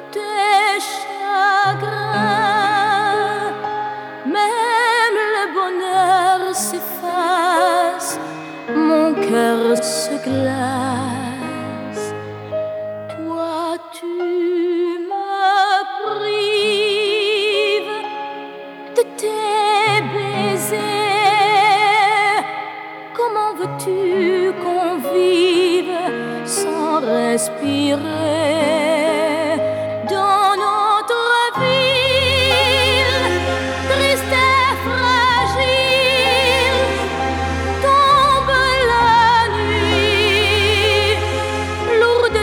tes chagrins, même le bonheur s'efface, mon cœur se glace. Toi tu me prives de tes baisers. Comment veux-tu qu'on vive sans respirer dans notre ville, triste et fragile? Tombe la nuit, lourde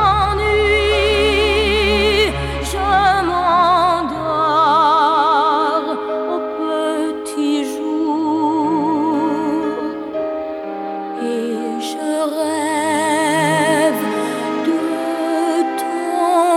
d'ennui, je m'endors au petit jour et je rêve de ton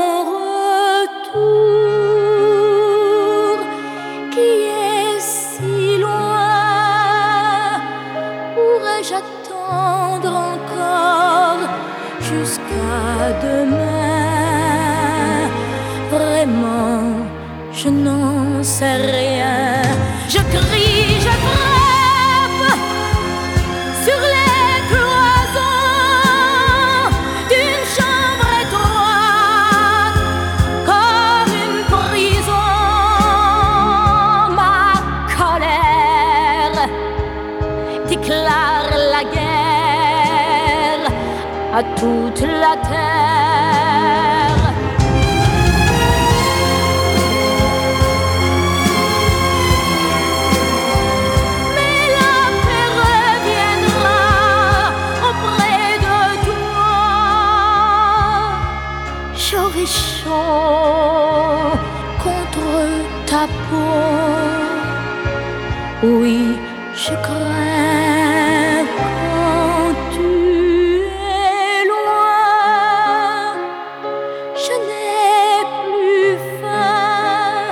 retour qui est si loin. Pourrais-je attendre encore jusqu'à demain? Vraiment, je n'en sais rien. Je crie, je frappe sur les cloisons d'une chambre étroite comme une prison. Ma colère déclare la guerre à toute la terre. Mais la paix reviendra auprès de toi. J'aurai chaud contre ta peau. Oui, je crains quand tu es loin. Je n'ai plus faim,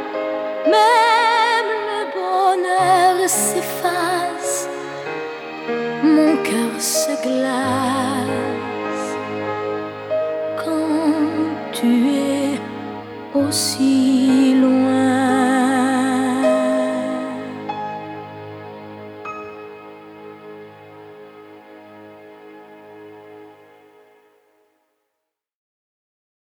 même le bonheur s'efface, mon cœur se glace quand tu es aussi